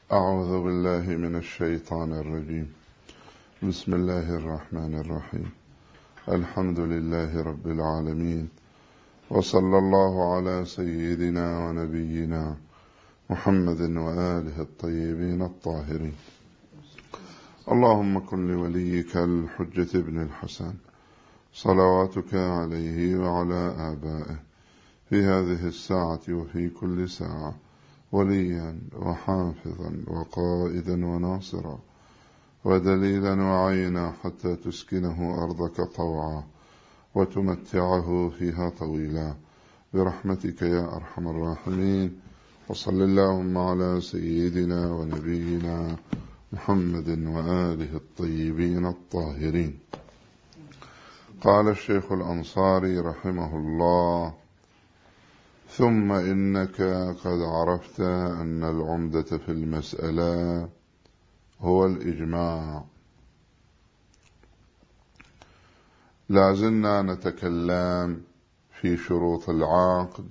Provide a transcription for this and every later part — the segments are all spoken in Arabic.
أعوذ بالله من الشيطان الرجيم. بسم الله الرحمن الرحيم. الحمد لله رب العالمين، وصلى الله على سيدنا ونبينا محمد وآله الطيبين الطاهرين. اللهم كن لوليك الحجة ابن الحسن صلواتك عليه وعلى آبائه في هذه الساعة وفي كل ساعة وليا وحافظا وقائدا وناصرا ودليلا وعينا حتى تسكنه أرضك طوعا وتمتعه فيها طويلا برحمتك يا أرحم الراحمين. وصل اللهم على سيدنا ونبينا محمد وآله الطيبين الطاهرين. قال الشيخ الأنصاري رحمه الله: ثم إنك قد عرفت أن العمدة في المسألة هو الإجماع. لازلنا نتكلم في شروط العقد،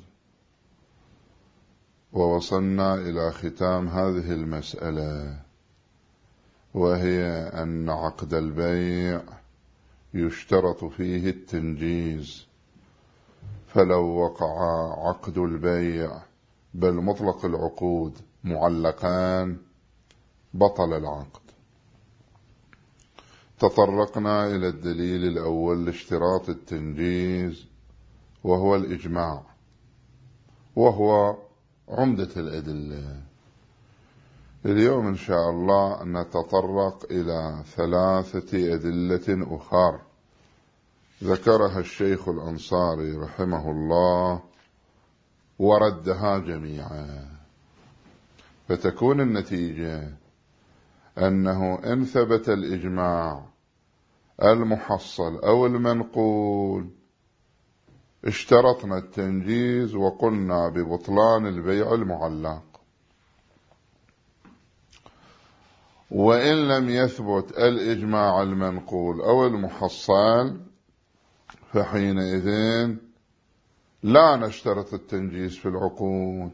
ووصلنا إلى ختام هذه المسألة، وهي أن عقد البيع يشترط فيه التنجيز، فلو وقع عقد البيع بل مطلق العقود معلقان بطل العقد. تطرقنا إلى الدليل الأول لاشتراط التنجيز، وهو الإجماع، وهو عمدة الأدلة. اليوم إن شاء الله نتطرق إلى 3 أدلة أخرى ذكرها الشيخ الأنصاري رحمه الله وردها جميعا، فتكون النتيجة أنه إن ثبت الإجماع المحصل أو المنقول اشترطنا التنجيز وقلنا ببطلان البيع المعلق، وإن لم يثبت الإجماع المنقول أو المحصل فحينئذ لا نشترط التنجيز في العقود،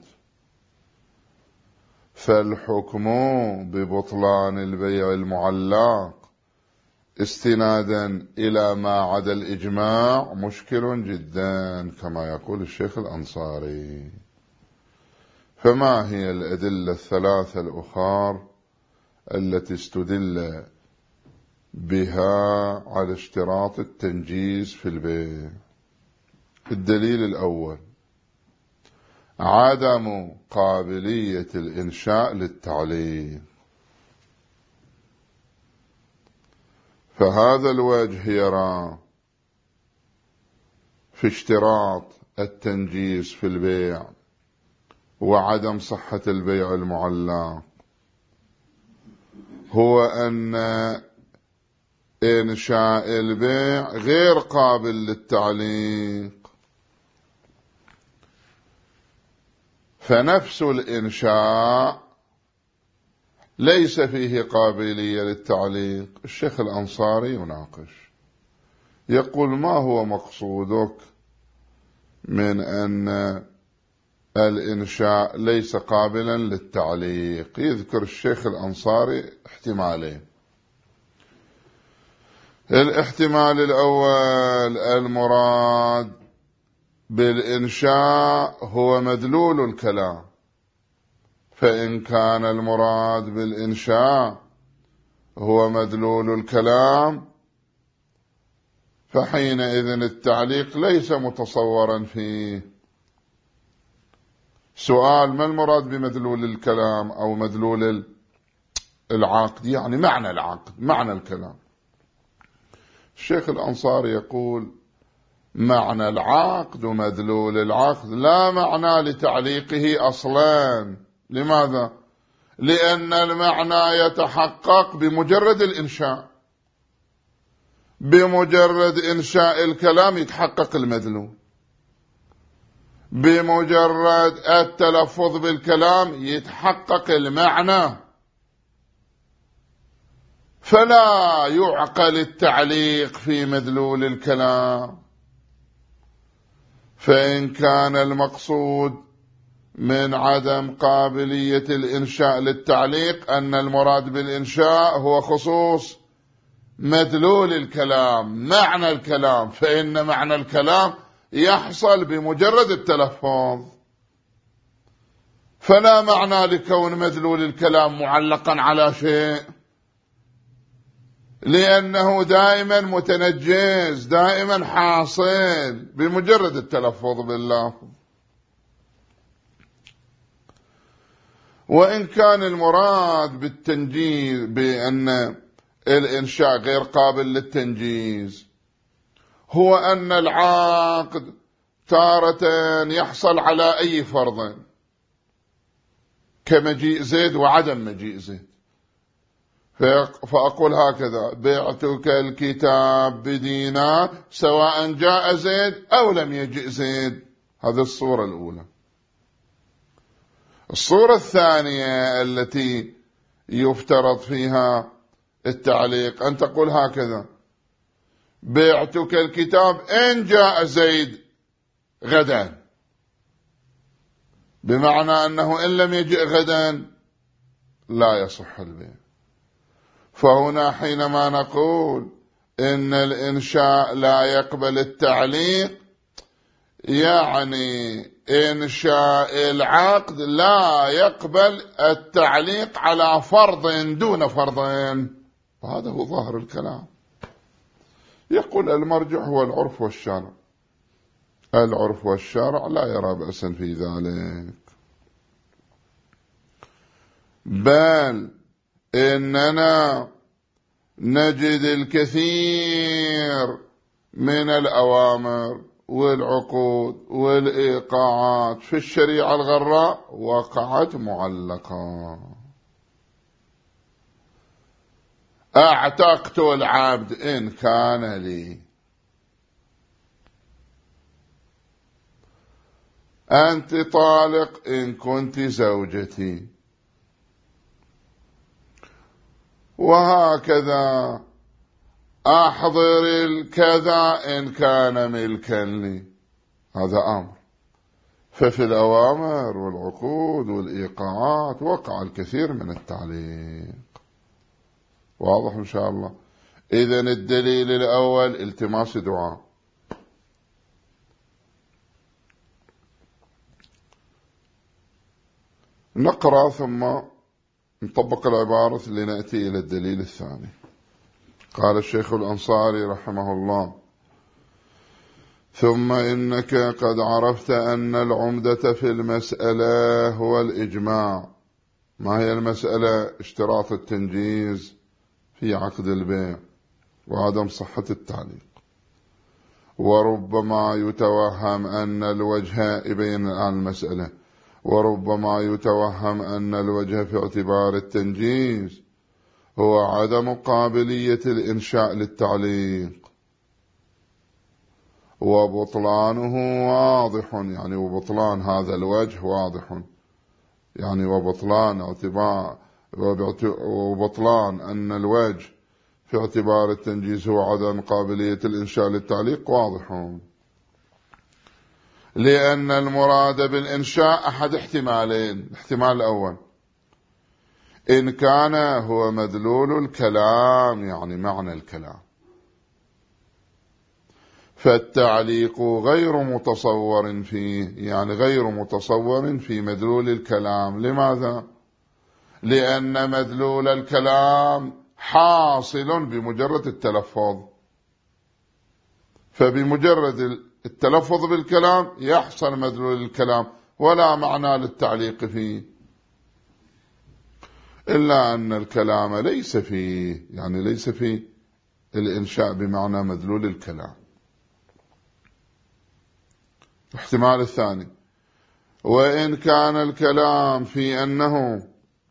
فالحكم ببطلان البيع المعلق استنادا إلى ما عدا الإجماع مشكل جدا كما يقول الشيخ الأنصاري. فما هي الأدلة 3 الأخرى التي استدل بها على اشتراط التنجيز في البيع؟ الدليل الأول: عدم قابلية الإنشاء للتعليق، فهذا الوجه يرى في اشتراط التنجيز في البيع وعدم صحة البيع المعلق هو أن إنشاء البيع غير قابل للتعليق، فنفس الإنشاء ليس فيه قابلية للتعليق. الشيخ الأنصاري يناقش، يقول: ما هو مقصودك من أن الإنشاء ليس قابلا للتعليق؟ يذكر الشيخ الأنصاري احتمالين. الاحتمال الأول: المراد بالإنشاء هو مدلول الكلام، فإن كان المراد بالإنشاء هو مدلول الكلام فحينئذ التعليق ليس متصورا فيه. سؤال: ما المراد بمدلول الكلام أو مدلول العقد؟ يعني معنى العقد، معنى الكلام. الشيخ الأنصاري يقول: معنى العقد ومدلول العقد لا معنى لتعليقه أصلا. لماذا؟ لأن المعنى يتحقق بمجرد الإنشاء، بمجرد إنشاء الكلام يتحقق المدلول، بمجرد التلفظ بالكلام يتحقق المعنى، فلا يعقل التعليق في مدلول الكلام. فإن كان المقصود من عدم قابلية الإنشاء للتعليق أن المراد بالإنشاء هو خصوص مدلول الكلام، معنى الكلام، فإن معنى الكلام يحصل بمجرد التلفظ، فلا معنى لكون مدلول الكلام معلقا على شيء، لأنه دائما متنجز، دائما حاصل بمجرد التلفظ باللفظ. وإن كان المراد بالتنجيز بأن الإنشاء غير قابل للتنجيز هو أن العقد تارة يحصل على أي فرض كمجيء زيد وعدم مجيء زيد، فأقول هكذا: بعتك الكتاب بدينار سواء جاء زيد أو لم يجئ زيد. هذه الصورة الأولى. الصورة الثانية التي يفترض فيها التعليق أن تقول هكذا: بعتك الكتاب إن جاء زيد غدا، بمعنى أنه إن لم يجئ غدا لا يصح البيع. فهنا حينما نقول إن الإنشاء لا يقبل التعليق، يعني إنشاء العقد لا يقبل التعليق على فرض دون فرض، وهذا هو ظاهر الكلام. يقول المرجع هو العرف والشرع، العرف والشرع لا يرى بأسا في ذلك، بل إننا نجد الكثير من الأوامر والعقود والإيقاعات في الشريعة الغراء وقعت معلقة. أعتقت العبد إن كان لي، أنت طالق إن كنت زوجتي، وهكذا أحضر الكذا إن كان ملكا لي. هذا أمر. ففي الأوامر والعقود والإيقاعات وقع الكثير من التعليق. واضح إن شاء الله؟ إذن الدليل الأول التماس دعاء. نقرأ ثم نطبق العبارة لنأتي إلى الدليل الثاني. قال الشيخ الأنصاري رحمه الله: ثم إنك قد عرفت أن العمدة في المسألة هو الإجماع. ما هي المسألة؟ اشتراط التنجيز في عقد البيع وعدم صحة التعليق. وربما يتوهم أن الوجه يبين عن المسألة، وربما يتوهم أن الوجه في اعتبار التنجيز هو عدم قابلية الإنشاء للتعليق، وبطلانه واضح، يعني وبطلان هذا الوجه واضح، يعني وبطلان أن الوجه في اعتبار التنجيز هو عدم قابلية الإنشاء للتعليق واضح، لأن المراد بالإنشاء أحد احتمالين. الاحتمال الأول إن كان هو مدلول الكلام، يعني معنى الكلام، فالتعليق غير متصور فيه، يعني غير متصور في مدلول الكلام. لماذا؟ لأن مدلول الكلام حاصل بمجرد التلفظ، فبمجرد التلفظ بالكلام يحصل مدلول الكلام ولا معنى للتعليق فيه، إلا أن الكلام ليس فيه، يعني ليس فيه الإنشاء بمعنى مدلول الكلام. الاحتمال الثاني: وإن كان الكلام في أنه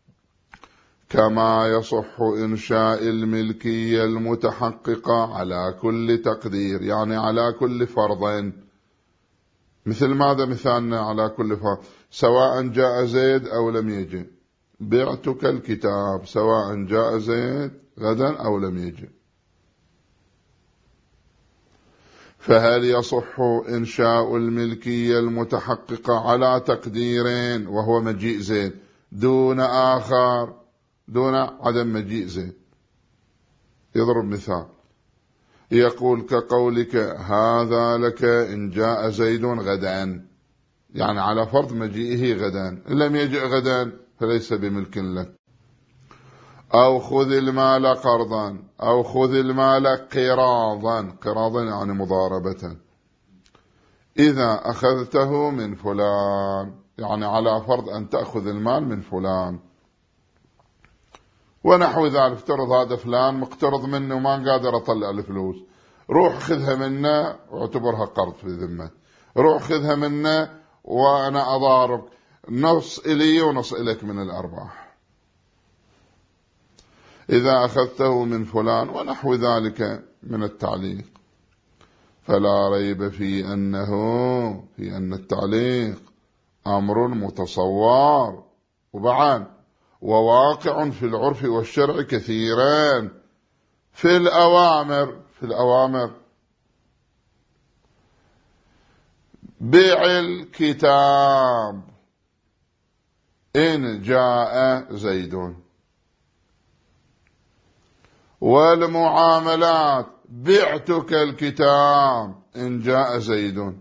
كما يصح إنشاء الملكية المتحققة على كل تقدير، يعني على كل فرض. مثل ماذا مثالنا على كل فرض؟ سواء جاء زيد أو لم يجي. بعتك الكتاب سواء جاء زيد غدا أو لم يجي. فهل يصح إنشاء الملكية المتحققة على تقديرين وهو مجيء زيد دون آخر دون عدم مجيء زيد؟ يضرب مثال يقول كقولك هذا لك إن جاء زيد غدا، يعني على فرض مجيئه غدا، إن لم يجئ غدا فليس بملك لك. أو خذ المال قرضا، أو خذ المال قراضا، قراضا يعني مضاربة، إذا أخذته من فلان، يعني على فرض أن تأخذ المال من فلان ونحو ذلك. افترض هذا فلان مقترض منه وما قادر أطلع الفلوس، روح خذها منه واعتبرها قرض في ذمة، روح خذها منه وأنا أضارب، نص إلي ونص إليك من الأرباح إذا أخذته من فلان ونحو ذلك من التعليق. فلا ريب في أن التعليق أمر متصور وبعد وواقع في العرف والشرع كثيرا. في الأوامر بيع الكتاب إن جاء زيد، والمعاملات بعتك الكتاب إن جاء زيد،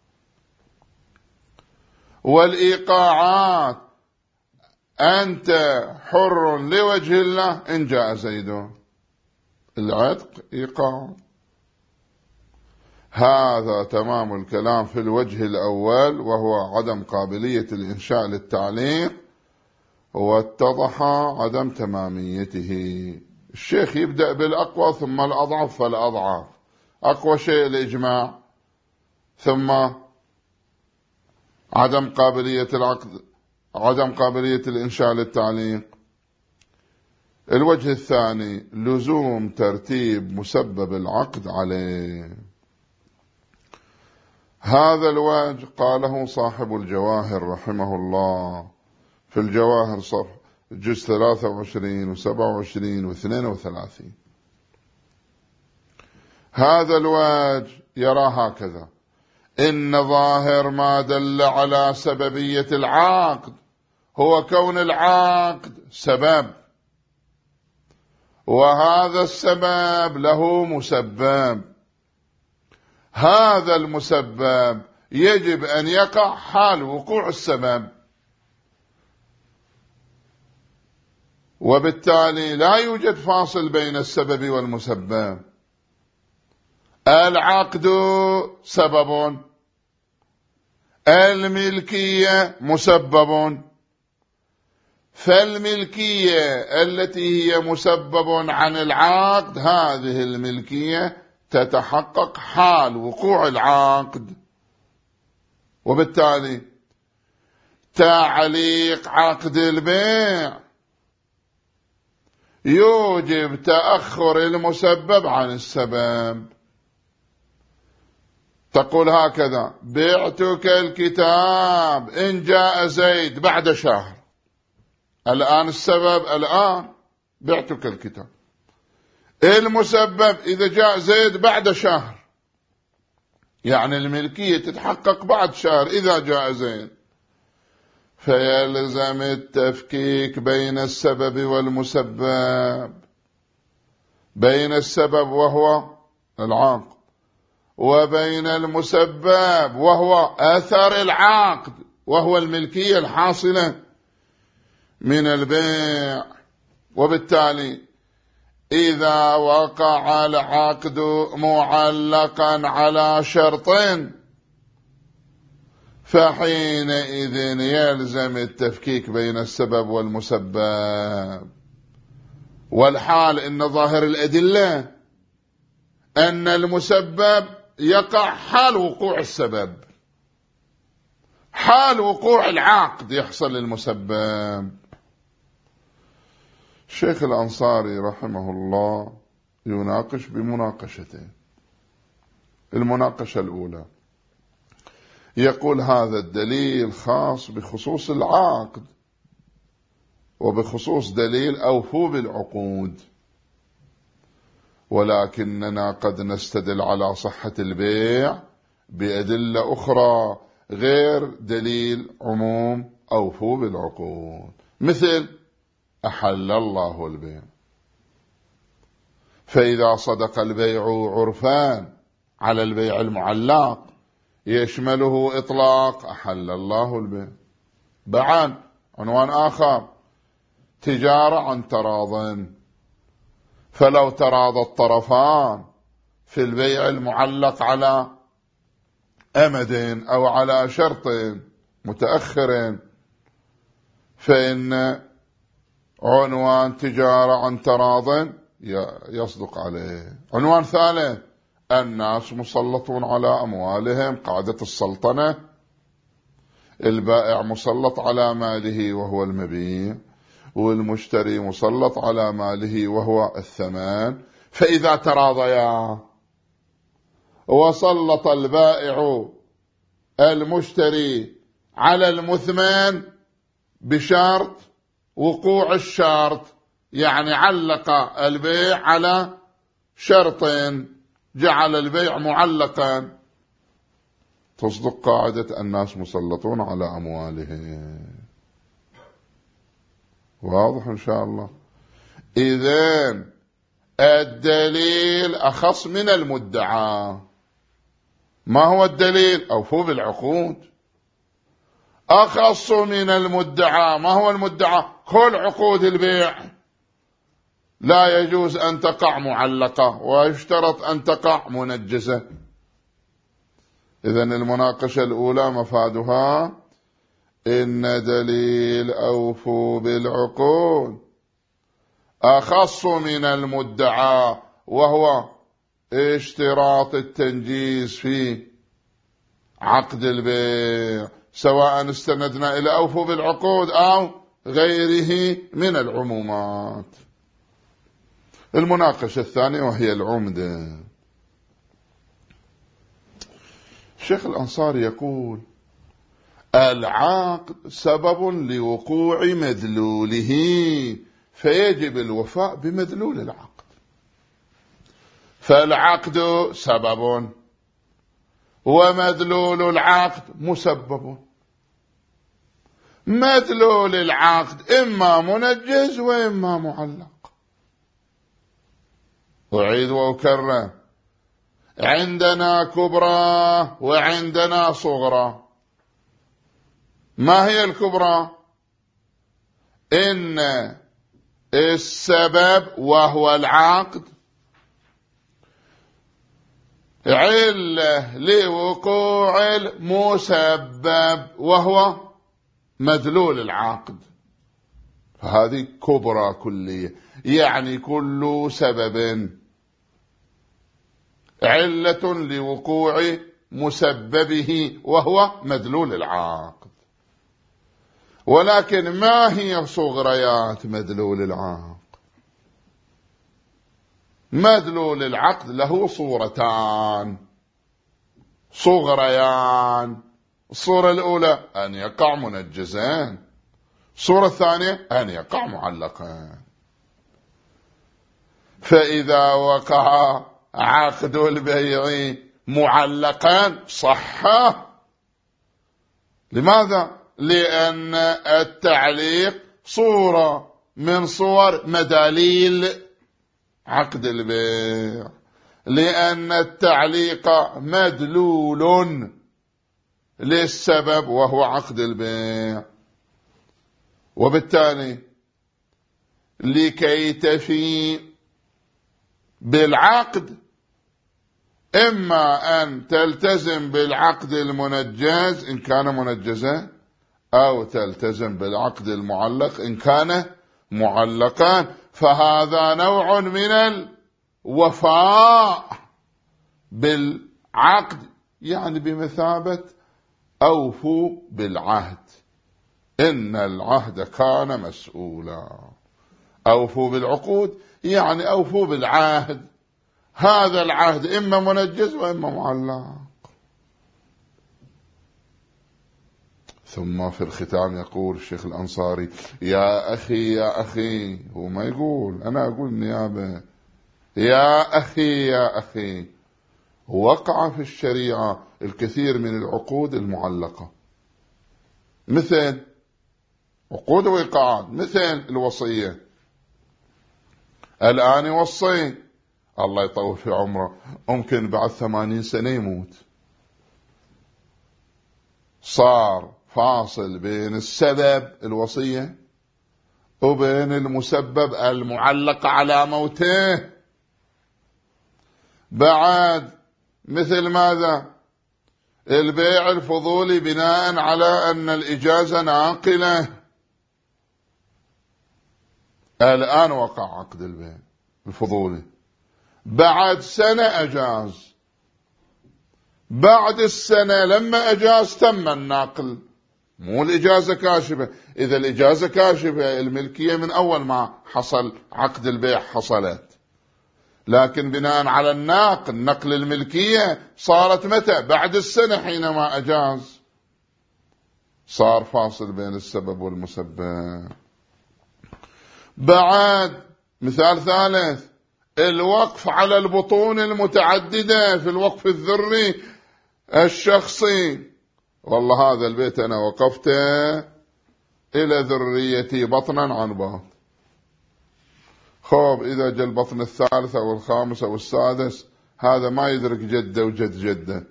والإيقاعات أنت حر لوجه الله إن جاء زيد. العتق إيقاع. هذا تمام الكلام في الوجه الأول وهو عدم قابلية الإنشاء للتعليق، واتضح عدم تماميته. الشيخ يبدأ بالأقوى ثم الأضعف فالأضعف. أقوى شيء الإجماع، ثم عدم قابلية العقد، عدم قابلية الإنشاء للتعليق. الوجه الثاني لزوم ترتيب مسبب العقد عليه. هذا الوجه قاله صاحب الجواهر رحمه الله في الجواهر صفحة جزء 23 و27 و32. هذا الوجه يرى هكذا: إن ظاهر ما دل على سببية العقد هو كون العقد سبب، وهذا السبب له مسبب، هذا المسبب يجب أن يقع حال وقوع السبب، وبالتالي لا يوجد فاصل بين السبب والمسبب. العقد سبب، الملكية مسبب، فالملكية التي هي مسبب عن العقد هذه الملكية تتحقق حال وقوع العقد، وبالتالي تعليق عقد البيع يوجب تأخر المسبب عن السبب. تقول هكذا: بعتك الكتاب إن جاء زيد بعد شهر. الآن السبب الآن بعتك الكتاب، المسبب إذا جاء زيد بعد شهر، يعني الملكية تتحقق بعد شهر إذا جاء زيد. فيلزم التفكيك بين السبب والمسبب، بين السبب وهو العقد وبين المسبب وهو أثر العقد وهو الملكية الحاصلة من البيع. وبالتالي إذا وقع العقد معلقا على شرطين فحينئذ يلزم التفكيك بين السبب والمسبب. والحال إن ظاهر الأدلة أن المسبب يقع حال وقوع السبب، حال وقوع العقد يحصل للمسبب. الشيخ الأنصاري رحمه الله يناقش بمناقشتين. المناقشة الأولى يقول: هذا الدليل خاص بخصوص العقد وبخصوص دليل أوفوا بالعقود، ولكننا قد نستدل على صحة البيع بأدلة أخرى غير دليل عموم أوفوا بالعقود، مثل أحل الله البيع، فإذا صدق البيع عرفان على البيع المعلق يشمله إطلاق أحل الله البيع. بعد عنوان آخر تجارة عن تراض، فلو تراضى الطرفان في البيع المعلق على أمد أو على شرط متأخر فإن عنوان تجارة عن تراض يصدق عليه. عنوان ثالث الناس مسلطون على أموالهم، قاعدة السلطنة، البائع مسلط على ماله وهو المبيع، والمشتري مسلط على ماله وهو الثمن. فإذا تراضيا وسلط البائع المشتري على المثمن بشرط وقوع الشرط، يعني علق البيع على شرط جعل البيع معلقا، تصدق قاعدة الناس مسلطون على أموالهم. واضح إن شاء الله. إذن الدليل أخص من المدعى. ما هو الدليل؟ أوفوا بالعقود. أخص من المدعى. ما هو المدعى؟ كل عقود البيع لا يجوز أن تقع معلقة، ويشترط أن تقع منجزة. إذن المناقشة الأولى مفادها إن دليل أوفوا بالعقود أخص من المدعى، وهو اشتراط التنجيز في عقد البيع، سواء استندنا إلى أوفوا بالعقود أو غيره من العمومات. المناقشة الثانية وهي العمدة. الشيخ الأنصاري يقول العقد سبب لوقوع مدلوله، فيجب الوفاء بمدلول العقد. فالعقد سبب ومدلول العقد مسبب. مدلول العقد إما منجز وإما معلق. أعيد وأكرر، عندنا كبرى وعندنا صغرى. ما هي الكبرى؟ إن السبب وهو العقد علة لوقوع المسبب وهو مدلول العقد، فهذه كبرى كلية، يعني كل سبب علة لوقوع مسببه وهو مدلول العقد. ولكن ما هي صغريات مدلول العقد؟ مدلول العقد له صورتان صغريان. الصورة الأولى أن يقع منجزان، الصورة الثانية أن يقع معلقان. فإذا وقع عقد البيع معلقان صح. لماذا؟ لأن التعليق صورة من صور مداليل عقد البيع، لأن التعليق مدلول للسبب وهو عقد البيع. وبالتالي لكي تفي بالعقد إما أن تلتزم بالعقد المنجز إن كان منجزا، أو تلتزم بالعقد المعلق إن كان معلقا. فهذا نوع من الوفاء بالعقد، يعني بمثابة أوفوا بالعهد، إن العهد كان مسؤولا. أوفوا بالعقود يعني أوفوا بالعهد، هذا العهد إما منجز وإما معلق. ثم في الختام يقول الشيخ الأنصاري يا أخي يا أخي، هو ما يقول، أنا أقول نيابة، يا أخي يا أخي، وقع في الشريعة الكثير من العقود المعلقة، مثل عقود وإيقاعات، مثل الوصية. الآن يوصي، الله يطول في عمره، ممكن بعد 80 سنة يموت. صار فاصل بين السبب الوصية وبين المسبب المعلق على موته. بعد مثل ماذا؟ البيع الفضولي بناء على أن الإجازة ناقلة. الآن وقع عقد البيع الفضولي، بعد سنة أجاز، بعد السنة لما أجاز تم النقل، مو الإجازة كاشفة. إذا الإجازة كاشفة الملكية من أول ما حصل عقد البيع حصلت، لكن بناء على الناقل نقل الملكية صارت متى؟ بعد السنة حينما أجاز. صار فاصل بين السبب والمسبب. بعد مثال ثالث، الوقف على البطون المتعددة في الوقف الذري الشخصي. والله هذا البيت أنا وقفته إلى ذريتي بطنا عن بطن، خوب إذا جاء البطن الثالث أو الخامس أو السادس هذا ما يدرك جده وجد جده.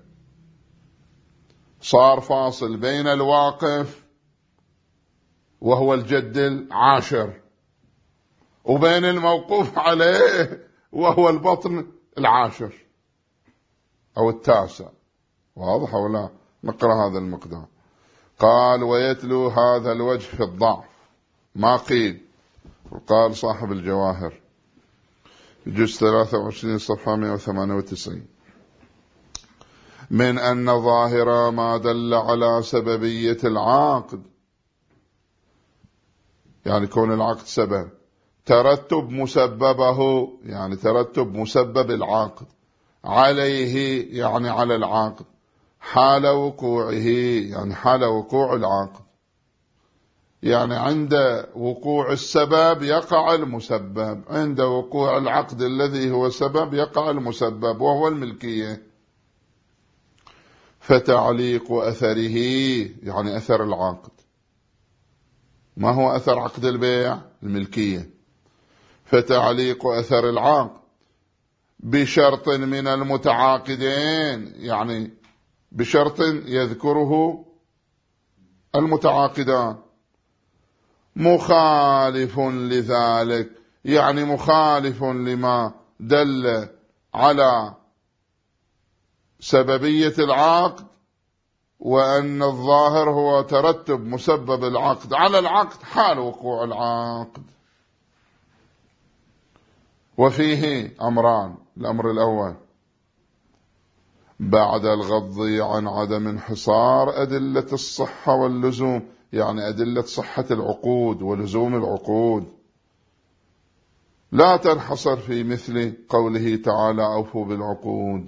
صار فاصل بين الواقف وهو الجد العاشر وبين الموقوف عليه وهو البطن العاشر أو التاسع. واضح ولا؟ نقرأ هذا المقدار. قال ويتلو هذا الوجه في الضعف ما قيل. وقال صاحب الجواهر جزء 23 صفحة 198 من أن ظاهر ما دل على سببية العقد، يعني كون العقد سبب، ترتب مسببه يعني ترتب مسبب العقد عليه يعني على العقد، حال وقوعه يعني حال وقوع العقد، يعني عند وقوع السبب يقع المسبب، عند وقوع العقد الذي هو سبب يقع المسبب وهو الملكية. فتعليق أثره يعني أثر العقد. ما هو أثر عقد البيع؟ الملكية. فتعليق أثر العقد بشرط من المتعاقدين، يعني بشرط يذكره المتعاقدان، مخالف لذلك يعني مخالف لما دل على سببية العقد، وأن الظاهر هو ترتب مسبب العقد على العقد حال وقوع العقد. وفيه أمران. الأمر الأول بعد الغض عن عدم انحصار أدلة الصحة واللزوم، يعني أدلة صحة العقود ولزوم العقود لا تنحصر في مثل قوله تعالى أوفوا بالعقود،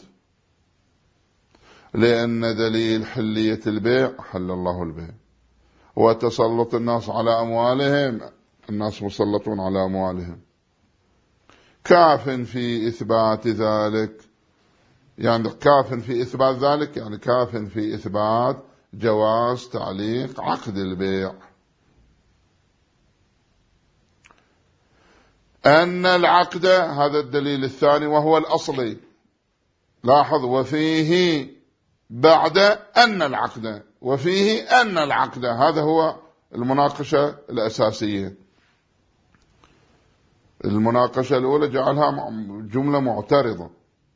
لأن دليل حلية البيع حل الله البيع، وتسلط الناس على أموالهم، الناس مسلطون على أموالهم، كاف في إثبات ذلك، يعني كاف في إثبات ذلك يعني كاف في إثبات جواز تعليق عقد البيع. أن العقد، هذا الدليل الثاني وهو الأصلي. لاحظ وفيه بعد أن العقد، وفيه أن العقد، هذا هو المناقشة الأساسية. المناقشة الأولى جعلها جملة معترضة.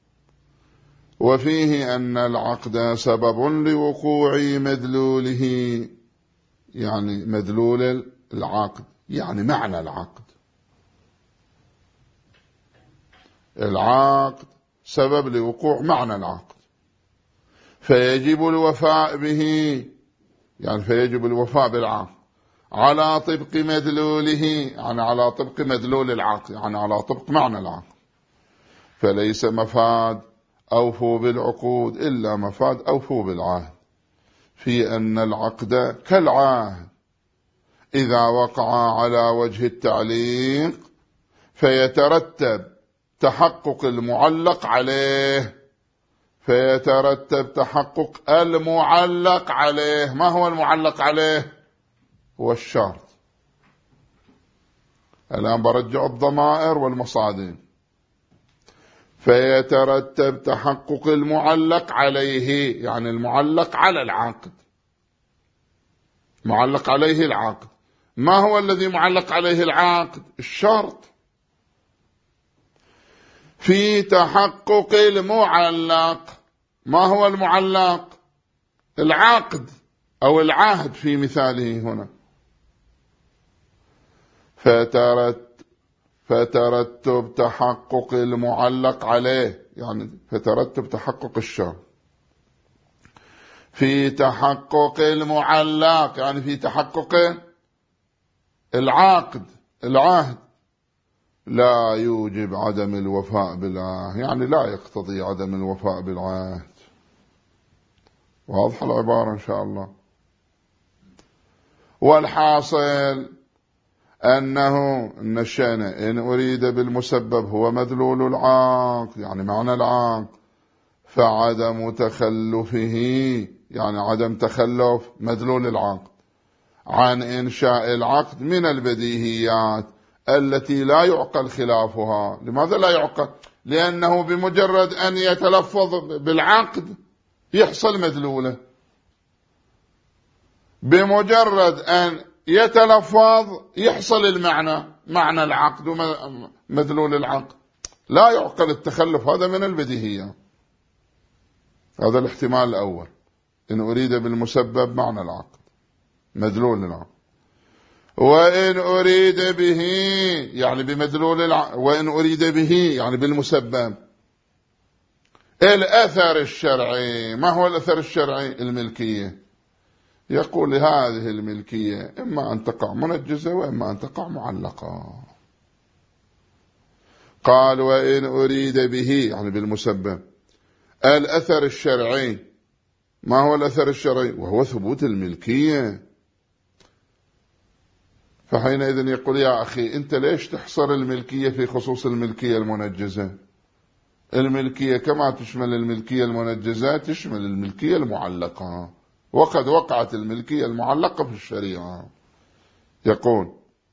وفيه أن العقد سبب لوقوع مدلوله، يعني مدلول العقد يعني معنى العقد. العقد سبب لوقوع معنى العقد، فيجب الوفاء به، يعني فيجب الوفاء بالعقد على طبق مدلوله، يعني على طبق مدلول العقد، يعني على طبق معنى العقد. فليس مفاد أوفوا بالعقود إلا مفاد أوفوا بالعهد، في أن العقد كالعهد إذا وقع على وجه التعليق فيترتب تحقق المعلق عليه، فيترتب تحقق المعلق عليه. ما هو المعلق عليه؟ هو الشرط. الآن برجع الضمائر والمصادر. فيترتب تحقق المعلق عليه، يعني المعلق على العقد، معلق عليه العقد. ما هو الذي معلق عليه العقد؟ الشرط. في تحقق المعلق. ما هو المعلق؟ العقد أو العهد في مثاله هنا. فترتب تحقق المعلق عليه، يعني فترتب تحقق الشرط. في تحقق المعلق يعني في تحقق العقد العهد، لا يوجب عدم الوفاء بالعهد، يعني لا يقتضي عدم الوفاء بالعهد. واضحة العبارة إن شاء الله. والحاصل أنه إن الشأن إن أريد بالمسبب هو مدلول العقد، يعني معنى العقد، فعدم تخلفه، يعني عدم تخلف مدلول العقد عن إنشاء العقد من البديهيات التي لا يعقل خلافها. لماذا لا يعقل؟ لأنه بمجرد أن يتلفظ بالعقد يحصل مدلوله، بمجرد أن يتلفظ يحصل المعنى، معنى العقد ومدلول العقد. لا يعقل التخلف، هذا من البديهيات. هذا الاحتمال الأول، إن أريد بالمسبب معنى العقد مدلول العقد. وإن أريد به يعني بمدلول العقد، وإن أريد به يعني بالمسبب الأثر الشرعي. ما هو الأثر الشرعي؟ الملكية. يقول هذه الملكية إما أن تقع منجزة وإما أن تقع معلقة. قال وإن أريد به يعني بالمسبب الأثر الشرعي. ما هو الأثر الشرعي؟ وهو ثبوت الملكية. فحينئذ يقول يا أخي أنت ليش تحصر الملكية في خصوص الملكية المنجزة؟ الملكية كما تشمل الملكية المنجزة تشمل الملكية المعلقة، وقد وقعت الملكية المعلقة في الشريعة. يقول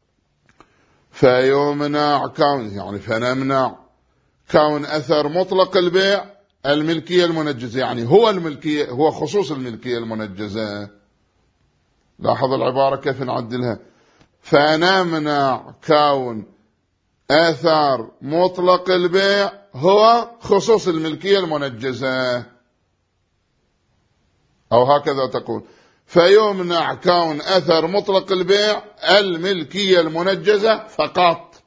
فيمنع كون، يعني فنمنع كون أثر مطلق البيع الملكية المنجزة، يعني هو الملكية، هو خصوص الملكية المنجزة. لاحظ العبارة كيف نعدلها. فنمنع كون أثر مطلق البيع هو خصوص الملكية المنجزة، أو هكذا تقول فيمنع كون أثر مطلق البيع الملكية المنجزة فقط،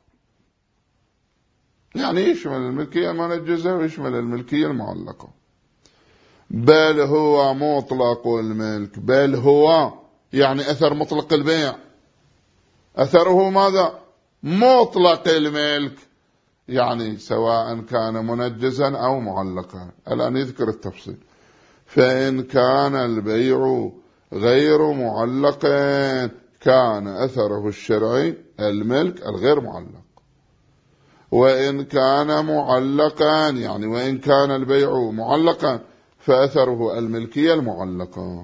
يعني يشمل الملكية المنجزة ويشمل الملكية المعلقة. بل هو مطلق الملك، بل هو يعني أثر مطلق البيع أثره ماذا؟ مطلق الملك، يعني سواء كان منجزا أو معلقا. الآن يذكر التفصيل. فإن كان البيع غير معلق كان أثره الشرعي الملك الغير معلق، وإن كان معلقا يعني وإن كان البيع معلقا فأثره الملكية المعلقة،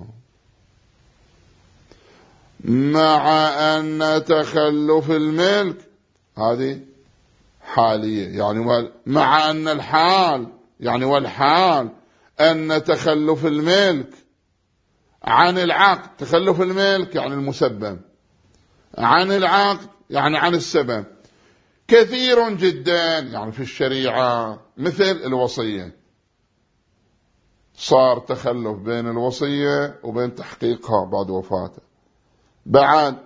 مع أن تخلف الملك هذه حالية، يعني مع أن الحال يعني والحال أن تخلف الملك عن العقد، تخلف الملك يعني المسبب، عن العقد يعني عن السبب، كثير جدا يعني في الشريعة، مثل الوصية. صار تخلف بين الوصية وبين تحقيقها بعد وفاته. بعد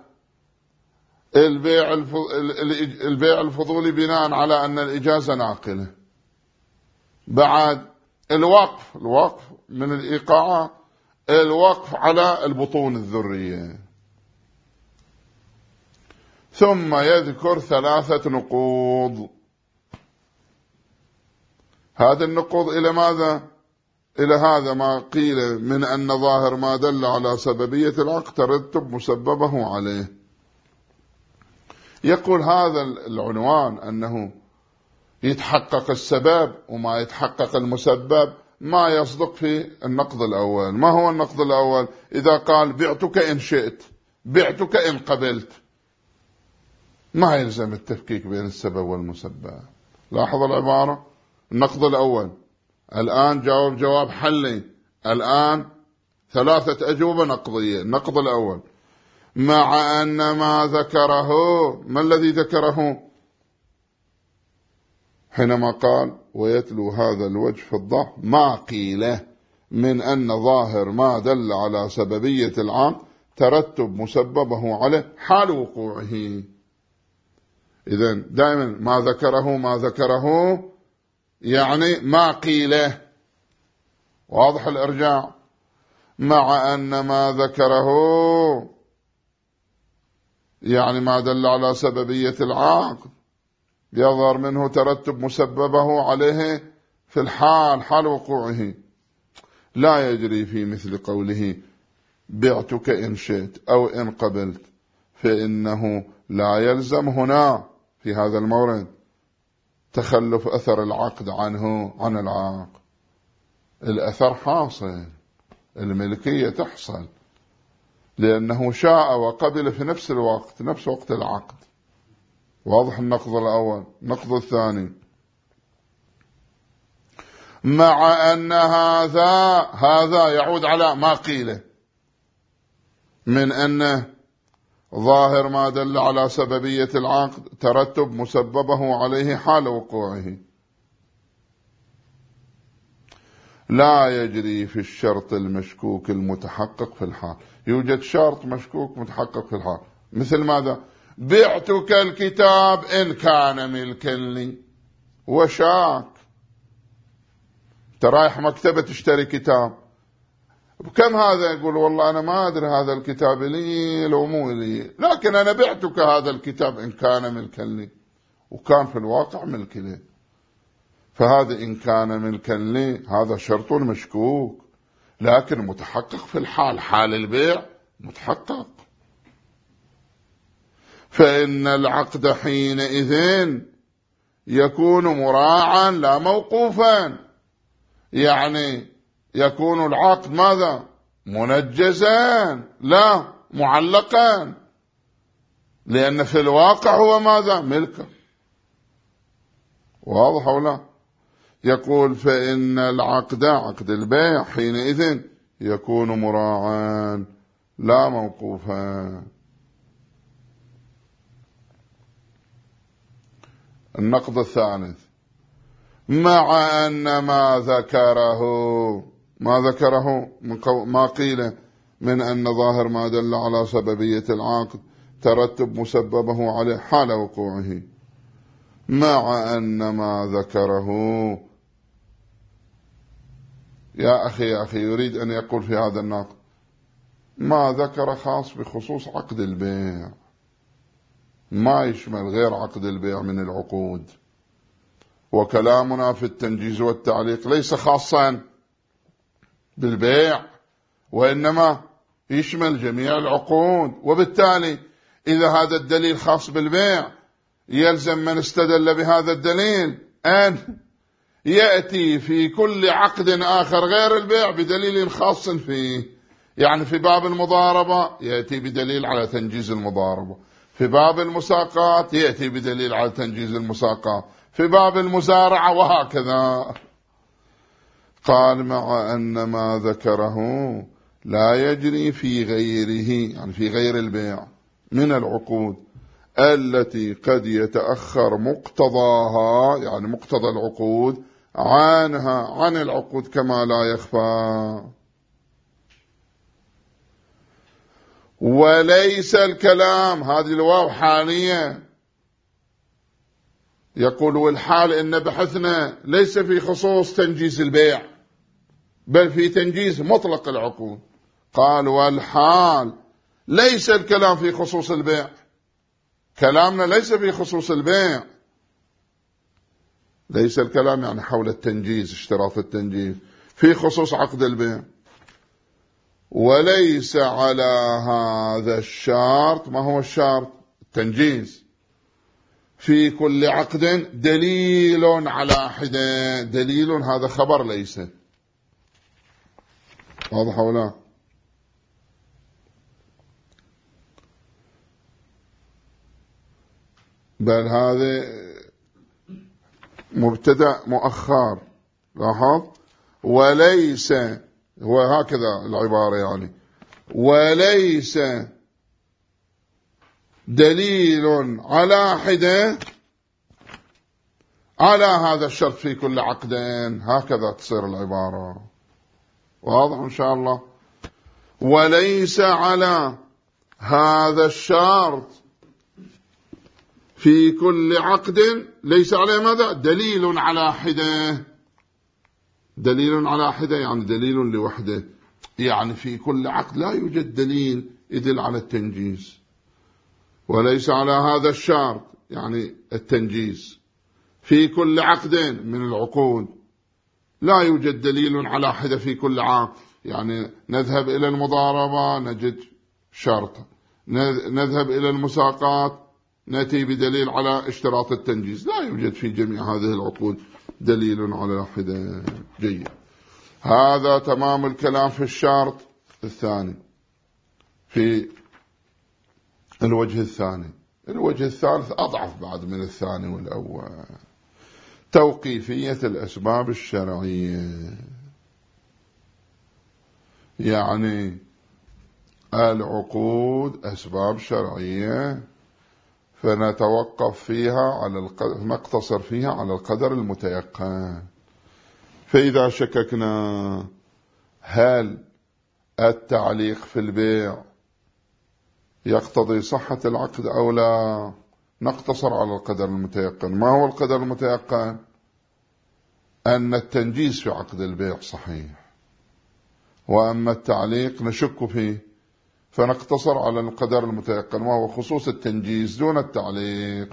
البيع الفضولي بناء على أن الإجازة ناقلة. بعد الوقف من الإيقاع، الوقف على البطون الذرية. ثم يذكر 3 نقوض. هذه النقوض إلى ماذا؟ إلى هذا ما قيل من أن ظاهر ما دل على سببية العقد ترتب مسببه عليه. يقول هذا العنوان أنه يتحقق السبب وما يتحقق المسبب، ما يصدق في النقض الأول. ما هو النقض الأول؟ إذا قال بعتك إن شئت، بعتك إن قبلت، ما يلزم التفكيك بين السبب والمسبب. لاحظ العبارة، النقض الأول الآن جاوب جواب حلي، الآن 3 أجوبة نقضية. النقض الأول مع أن ما ذكره، ما الذي ذكره حينما قال ويتلو هذا الوجه في الضعف ما قيله من أن ظاهر ما دل على سببية العقد ترتب مسببه عليه حال وقوعه. إذن دائما ما ذكره يعني ما قيله. واضح الإرجاع؟ مع أن ما ذكره يعني ما دل على سببية العقد يظهر منه ترتب مسببه عليه في الحال، حال وقوعه. لا يجري في مثل قوله بعتك إن شئت أو إن قبلت، فإنه لا يلزم هنا في هذا المورد تخلف أثر العقد عنه عن العقد. الأثر حاصل، الملكية تحصل، لأنه شاء وقبل في نفس الوقت، نفس وقت العقد. واضح النقض الأول. النقض الثاني مع أن هذا يعود على ما قيله من أنه ظاهر ما دل على سببية العقد ترتب مسببه عليه حال وقوعه. لا يجري في الشرط المشكوك المتحقق في الحال. يوجد شرط مشكوك متحقق في الحال، مثل ماذا؟ بعتك الكتاب إن كان ملكا لي، وشاك ترايح مكتبة تشتري كتاب، بكم هذا؟ يقول والله أنا ما أدري هذا الكتاب لي لو مو لي، لكن أنا بعتك هذا الكتاب إن كان ملكا لي، وكان في الواقع ملك لي. فهذا إن كان ملكا لي هذا شرط مشكوك، لكن متحقق في الحال، حال البيع متحقق. فإن العقد حينئذ يكون مراعا لا موقوفا، يعني يكون العقد ماذا؟ منجزا لا معلقا، لأن في الواقع هو ماذا؟ ملكا. واضح ولا؟ يقول فإن العقد، عقد البيع، حينئذ يكون مراعا لا موقوفا. النقض الثالث مع أن ما ذكره ما قيل من أن ظاهر ما دل على سببية العقد ترتب مسببه عليه حال وقوعه. مع أن ما ذكره، يا أخي يريد أن يقول في هذا النقد ما ذكر خاص بخصوص عقد البيع، ما يشمل غير عقد البيع من العقود. وكلامنا في التنجيز والتعليق ليس خاصا بالبيع، وإنما يشمل جميع العقود. وبالتالي إذا هذا الدليل خاص بالبيع يلزم من استدل بهذا الدليل أن يأتي في كل عقد آخر غير البيع بدليل خاص فيه. يعني في باب المضاربة يأتي بدليل على تنجيز المضاربة، في باب المساقات يأتي بدليل على تنجيز المساقات، في باب المزارعة، وهكذا. قال مع أن ما ذكره لا يجري في غيره، يعني في غير البيع من العقود التي قد يتأخر مقتضاها، يعني مقتضى العقود، عنها عن العقود كما لا يخفى. وليس الكلام، هذه الواو حالية، يقول والحال إن بحثنا ليس في خصوص تنجيز البيع بل في تنجيز مطلق العقود. قال والحال ليس الكلام في خصوص البيع، كلامنا ليس في خصوص البيع. ليس الكلام يعني حول التنجيز، اشتراط التنجيز في خصوص عقد البيع. وليس على هذا الشرط، ما هو الشرط؟ التنجيز. في كل عقد دليل على حدة. دليل هذا خبر ليس، واضح ولا؟ بل هذا مبتدأ مؤخر، لاحظ. وليس، هو هكذا العبارة يعني، وليس دليل على حدة على هذا الشرط في كل عقد. هكذا تصير العبارة، واضح إن شاء الله. وليس على هذا الشرط في كل عقد، ليس عليه ماذا؟ دليل على حدة. دليل على حدة يعني دليل لوحده، يعني في كل عقد لا يوجد دليل يدل على التنجيز. وليس على هذا الشرط يعني التنجيز في كل عقد من العقود لا يوجد دليل على حدة في كل عقد. يعني نذهب إلى المضاربة نجد شرط، نذهب إلى المساقات نأتي بدليل على اشتراط التنجيز. لا يوجد في جميع هذه العقود دليل على حدة. جيد، هذا تمام الكلام في الشرط الثاني. في الوجه الثاني، الوجه الثالث أضعف بعد من الثاني والأول، توقيفية الأسباب الشرعية. يعني العقود أسباب شرعية فنتوقف فيها على نقتصر فيها على القدر المتيقن. فإذا شككنا هل التعليق في البيع يقتضي صحة العقد أو لا، نقتصر على القدر المتيقن. ما هو القدر المتيقن؟ أن التنجيز في عقد البيع صحيح، وأما التعليق نشك فيه، فنقتصر على القدر المتيقن وهو خصوص التنجيز دون التعليق.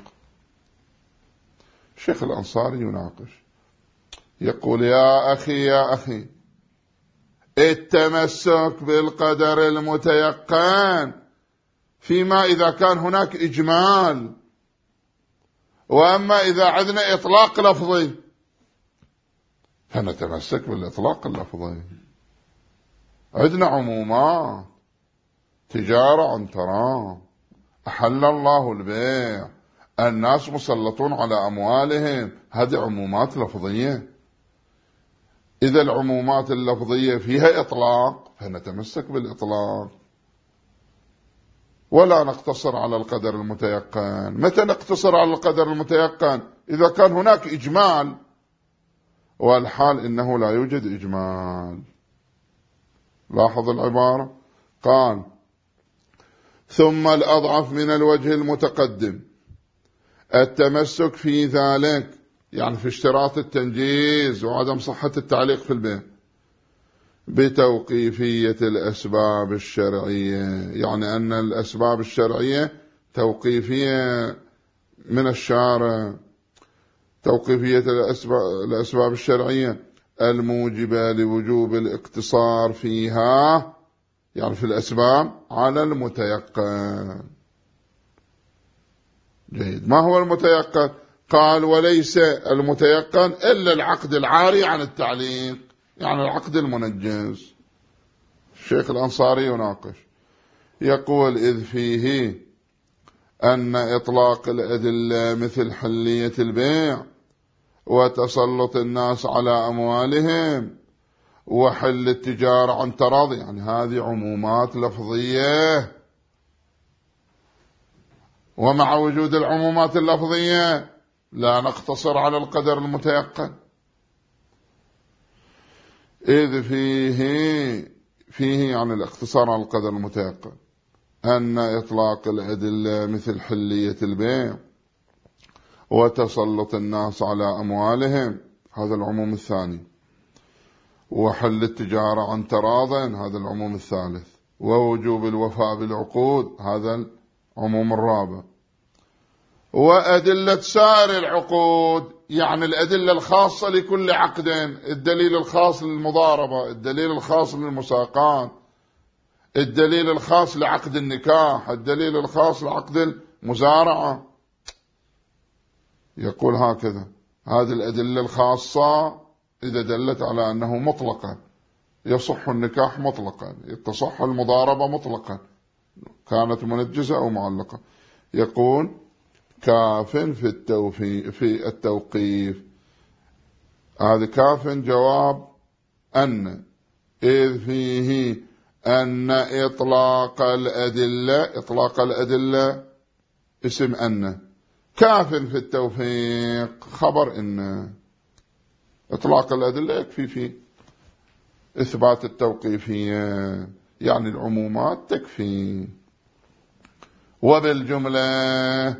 الشيخ الأنصاري يناقش، يقول يا أخي التمسك بالقدر المتيقن فيما إذا كان هناك إجمال، وأما إذا عندنا إطلاق لفظي فنتمسك بالإطلاق اللفظي. عندنا عمومات، تجارة عن ترام، أحل الله البيع، الناس مسلطون على أموالهم، هذه عمومات لفظية. إذا العمومات اللفظية فيها إطلاق فنتمسك بالإطلاق ولا نقتصر على القدر المتيقن. متى نقتصر على القدر المتيقن؟ إذا كان هناك إجمال، والحال إنه لا يوجد إجمال. لاحظ العبارة، قال ثم الأضعف من الوجه المتقدم التمسك في ذلك، يعني في اشتراط التنجيز وعدم صحة التعليق في البيع، بتوقيفية الأسباب الشرعية. يعني أن الأسباب الشرعية توقيفية من الشارع، توقيفية الأسباب الشرعية الموجبة لوجوب الاقتصار فيها، يعني في الأسباب على المتيقن. جيد، ما هو المتيقن؟ قال وليس المتيقن إلا العقد العاري عن التعليق، يعني العقد المنجز. الشيخ الأنصاري يناقش، يقول إذ فيه أن إطلاق الأدلة مثل حلية البيع وتسلط الناس على أموالهم وحل التجارة عن تراضي، يعني هذه عمومات لفظية، ومع وجود العمومات اللفظية لا نقتصر على القدر المتيقن. إذ فيه يعني الاقتصار على القدر المتيقن أن إطلاق الأدلة مثل حلية البيع وتسلط الناس على أموالهم، هذا العموم الثاني، وحل التجارة عن تراض، هذا العموم الثالث، ووجوب الوفاء بالعقود، هذا العموم الرابع، وأدلة سائر العقود، يعني الأدلة الخاصة لكل عقد، الدليل الخاص للمضاربة، الدليل الخاص للمساقات، الدليل الخاص لعقد النكاح، الدليل الخاص لعقد المزارعة. يقول هكذا: هذه الأدلة الخاصة إذا دلت على أنه مطلقا يصح النكاح مطلقا، تصح المضاربة مطلقا، كانت منجزة أو معلقة. يقول: كاف في التوقيف. هذا كاف جواب أن، إذ فيه أن إطلاق الأدلة اسم أن، كاف في التوفيق خبر إن. إطلاق الأدلة يكفي في إثبات التوقيفية، يعني العمومات تكفي. وبالجملة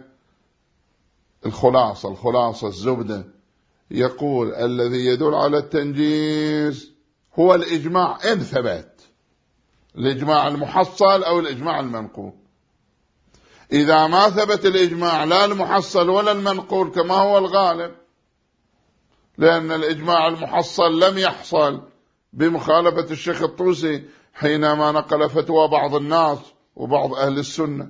الخلاصة الزبدة، يقول: الذي يدل على التنجيز هو الإجماع إن ثبت، الإجماع المحصل أو الإجماع المنقول. إذا ما ثبت الإجماع لا المحصل ولا المنقول كما هو الغالب، لأن الإجماع المحصل لم يحصل بمخالفة الشيخ الطوسي حينما نقل فتوى بعض الناس وبعض أهل السنة،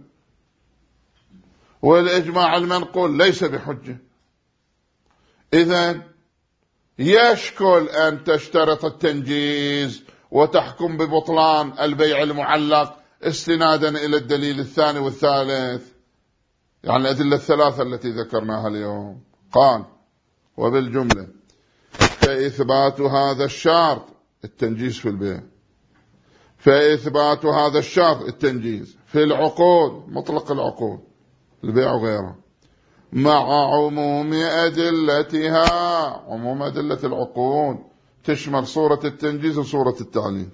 والإجماع المنقول ليس بحجة. إذن يشكل أن تشترط التنجيز وتحكم ببطلان البيع المعلق استنادا إلى الدليل الثاني والثالث، يعني الأدلة الثلاثة التي ذكرناها اليوم. قال: وبالجملة فإثبات هذا الشرط التنجيز في البيع، فإثبات هذا الشرط التنجيز في العقود، مطلق العقود البيع وغيره، مع عموم أدلتها، عموم أدلة العقود تشمل صورة التنجيز وصورة التعليل،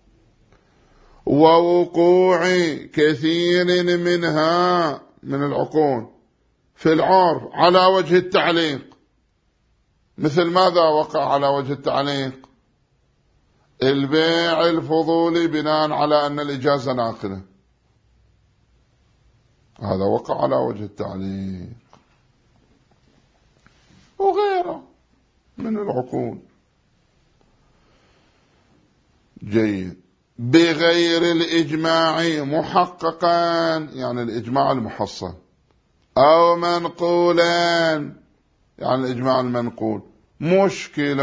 ووقوع كثير منها من العقود في العرف على وجه التعليق. مثل ماذا وقع على وجه التعليق؟ البيع الفضولي بناء على أن الإجازة ناقلة، هذا وقع على وجه التعليق، وغيره من العقود. جيد. بغير الإجماع محققا، يعني الإجماع المحصل، أو منقولا، يعني الإجماع المنقول، مشكل،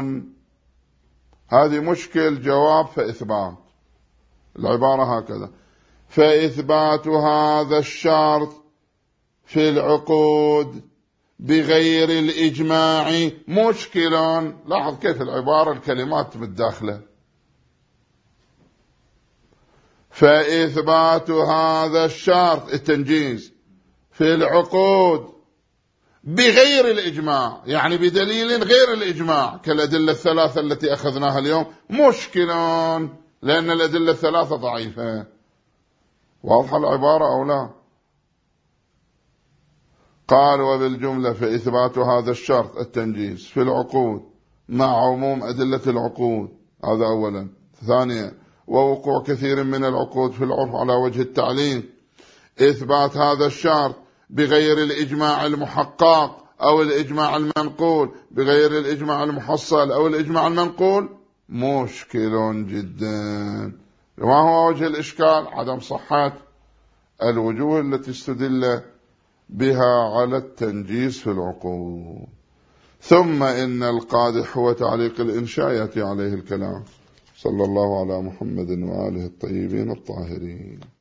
هذه مشكل جواب فإثبات، العبارة هكذا: فإثبات هذا الشرط في العقود بغير الإجماع مشكل. لاحظ كيف العبارة الكلمات متداخلة. فإثبات هذا الشرط التنجيز في العقود بغير الإجماع، يعني بدليل غير الإجماع كالأدلة الثلاثة التي أخذناها اليوم، مشكل، لأن الأدلة الثلاثة ضعيفة. واضحة العبارة أو لا؟ قال: وبالجملة فإثبات هذا الشرط التنجيز في العقود مع عموم أدلة العقود، هذا أولا. ثانيا: ووقوع كثير من العقود في العرف على وجه التعليل. إثبات هذا الشرط بغير الإجماع المحقق أو الإجماع المنقول، بغير الإجماع المحصل أو الإجماع المنقول، مشكل جدا. ما هو وجه الإشكال؟ عدم صحة الوجوه التي استدل بها على التنجيز في العقود. ثم إن القادح هو تعليق الإنشاء يأتي عليه الكلام. صلى الله على محمد وآله الطيبين الطاهرين.